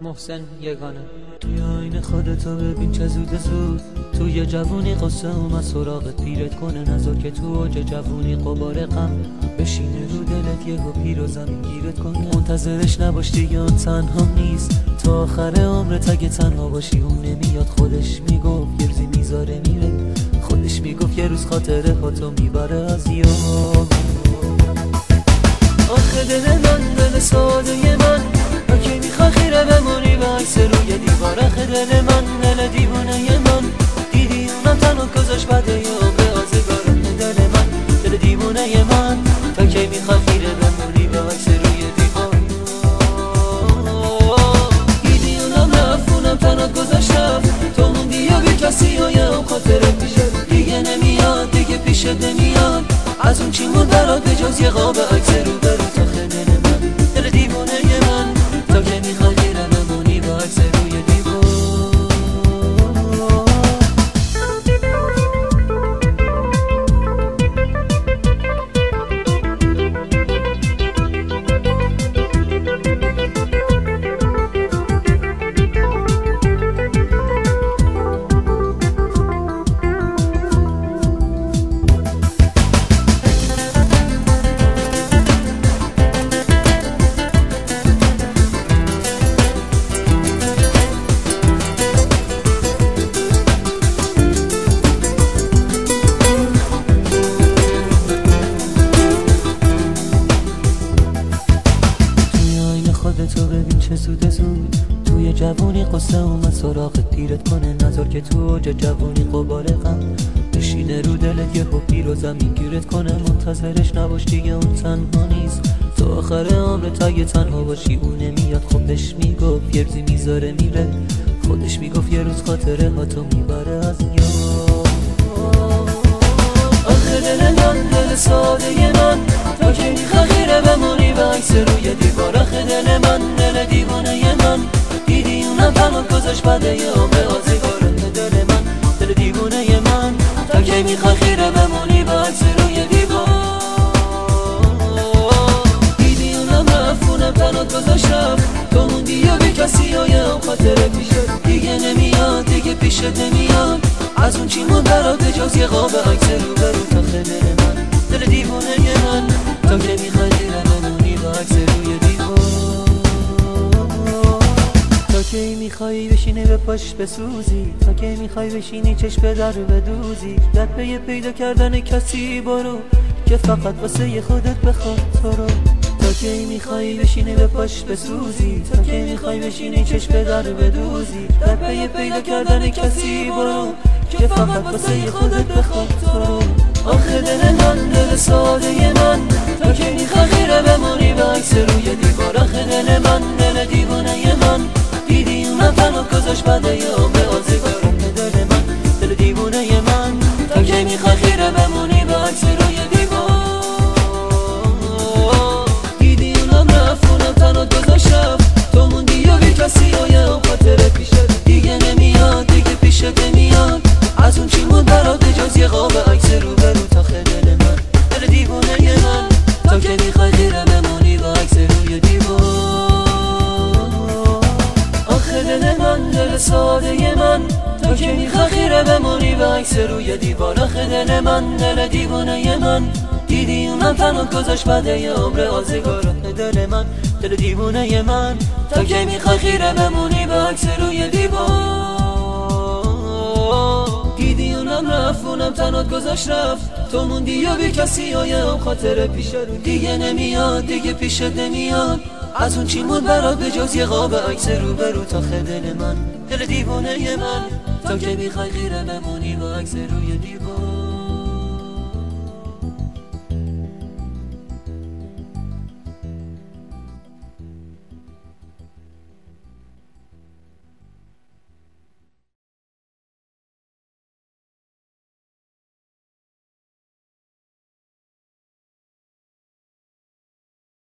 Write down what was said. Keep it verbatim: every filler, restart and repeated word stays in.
محسن یگانه. توی آینه خودتو ببین چه زود زود، توی جوونی قصه اومد سراغت پیرت کنه، نذار که تو اوج جوونی قبار غم بشینه رو دلت، یهو پیر و زمین گیرت کنه. منتظرش نباش دیگه اون تنها نیست، تا آخر عمرت اگه تنها باشی اون نمیاد. خودش میگفت یه روزی میذاره میره، خودش میگفت یه روز خاطره هاتو میبره از یاد. آخه دل من دل ساده من، تو که میخوای خیره بمونی به عکس روی دیوار. آخه دل من دل دیوونه من، دیدی اونم تنها گذاشت بعد یه عمر آزگار. دل من دل دیوونه من، تو که میخوای خیره بمونی به عکس روی دیوار. دیدی اونم رفت اونم تنها گذاشت رفت، تو موندی و بی کسی و یه هم خاطره پیشت دیگه نمیاد، دیگه پیشت نمیاد. از اون چی مون برات به جز یه قاب عکس رو برو. تاخه دل من دل دیوونه من، تا که میخوای خیره بمونی با عکس روی دیوار. تو ببین چه زود زود، توی جوونی قصه اومد سراغت پیرت کنه، نذار که تو اوج جوونی قبار غم بشینه رو دلت، یهو پیر و زمین گیرت کنه. منتظرش نباش دیگه اون تنها نیست، تا آخر عمرت اگه تنها باشی اون نمیاد. خودش میگفت یه روزی میذاره میره، خودش میگفت یه روز خاطره هاتو میبره از یاد. آخه دل من دل ساده من، تو که میخوای خیره بمونی به عکس روی دیوار. آخه دل من دل دیوانه من، دیدی اونم تنها گذاشت بعد یه عمر آزگار. دل من دل دیوانه من، تو که میخوای خیره بمونی به عکس روی دیوار. دیدی اونم رفت اونم تنها گذاشت رفت، تو موندی و بی کسی و یه هم خاطره پیشت دیگه نمیاد، دیگه پیشت نمیاد. از اون چی مون برات به جز یه قاب عکس رو برو. تاخه دل من دل دیوانه من، تا که میخوای خیره بمونی با عکس روی دیوار. تا که میخوای بشینی به پاش بسوزی، تا که میخوای بشینی چشم به در بدوزی، در پی پیدا کردن کسی برو که فقط واسه خودت بخواد تو رو. تا که میخوای بشینی به پاش بسوزی، تا که میخوای بشینی چشم به در بدوزی، در پی پیدا کردن کسی برو که فقط واسه خودت بخواد تو رو. آخه دل من دل ساده من، تو که میخوای خیره بمونی به عکس روی دیوار. آخه دل من دل دیوانه من، دیدی اونم تنها گذاشت بعد یه عمر آزگار. دل من دل دیوانه من، تو که میخوای خیره بمونی به عکس روی دیوار. دیدی اونم رفت اونم تنها گذاشت رفت، تو موندی و بی کسی و یه هم خاطره پیشت دیگه نمیاد، دیگه پیشت نمیاد. از اون چی مون برات به جز یه قاب عکس رو برو. تاخه دل من دل دیوانه من، تا که میخوای خیره بمونی با عکس روی دیوار. آخه دل من دل ساده من، تو که میخوای خیره بمونی با عکس روی دیوار. آخه دل من دل دیوانه من، دیدی اونم تنها گذاشت بعد یه عمر آزگار. دل من دل دیوانه من، تا که میخوای خیره بمونی با عکس روی دیوار. دیدی اونم رفت اونم تنها گذاشت رفت، تو موندی و بی کسی و یه هم خاطره پیشت دیگه نمیاد، دیگه پیشت نمیاد. از اون چی مون برات به جز یه قاب عکس رو برو. تاخه دل من دل دیوانه من، تا که میخوای خیره بمونی با عکس روی دیوار.